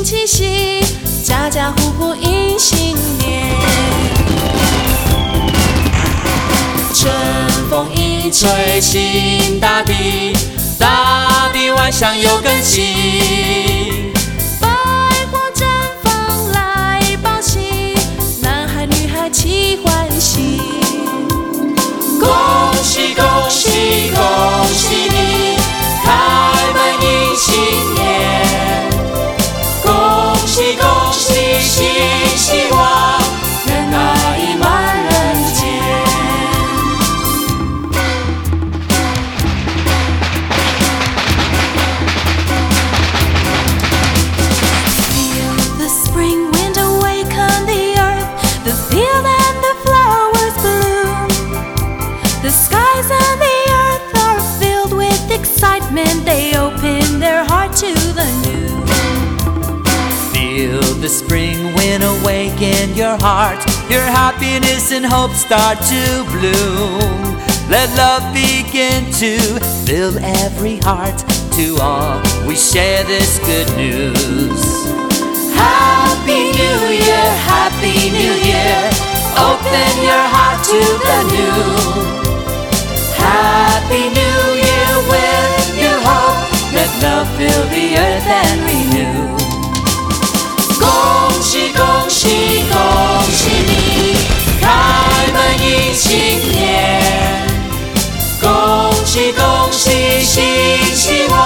气息，家家户户迎新年。春风一吹醒大地，大地万象又更新。百花绽放来报喜，男孩女孩齐欢喜。恭喜恭喜恭喜你，开门迎新年。恭喜恭喜新希望，仁爱溢满人间。Feel the spring wind awaken the earth, the field and the flowers bloom. The skies and the earth are filled with excitement, they open their heart to the new. Feel the spring wind awaken your heart, your happiness and hope start to bloom. Let love begin to fill every heart, to all we share this good news. Happy New Year, Happy New Year, open your heart to the new. Happy New Year with new hope, let love fill the earth and renew. 恭喜恭喜恭喜你，开门迎新年。恭喜恭喜新希望。